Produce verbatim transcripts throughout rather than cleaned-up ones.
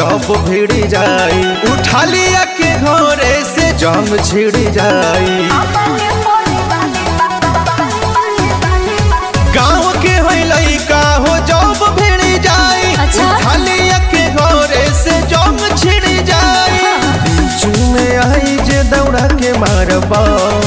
जब भिड़ जाई उठा लिया के घरे से जंग छिड़ जाई। गाँव के है लइका हो जब भिड़ जाई उठा लिया के घरे से जंग छिड़ जाई। बीच में आई जे दौड़ा के मारबा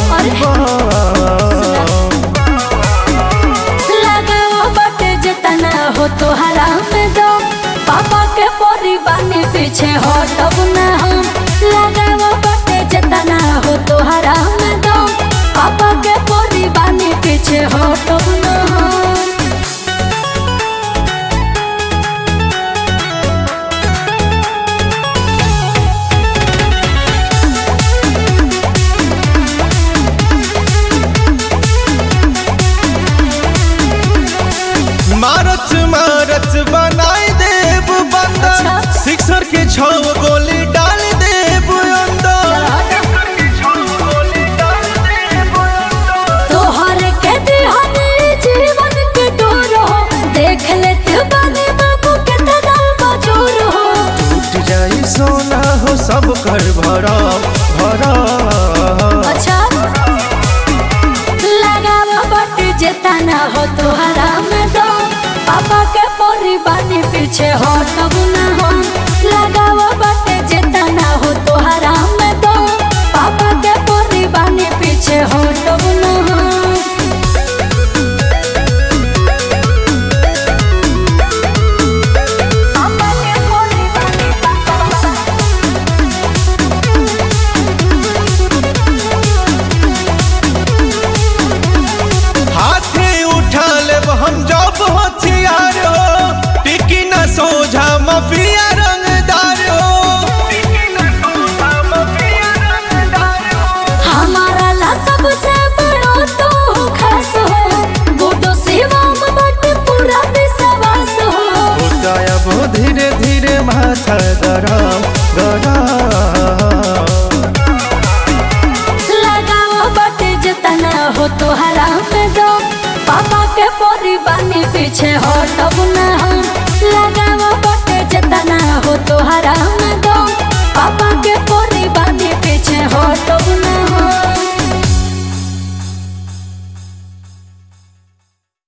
हो तोहरा में दो पापा के पोरी बानी पीछे हटब ना हम। लगावा बटे जतना हो तोहरा में दो पापा के पोरी बानी पीछे हटब ना हम। मारत मारत बनाई देव बंदर सिक्सर के छौ गोली डाल देव अंदर। तोहर के दिहानी जीवन के डोर हो देख लेते बानी बाबू के तना मजूर हो। टूट जाई सोना हो सब कर भरा भरा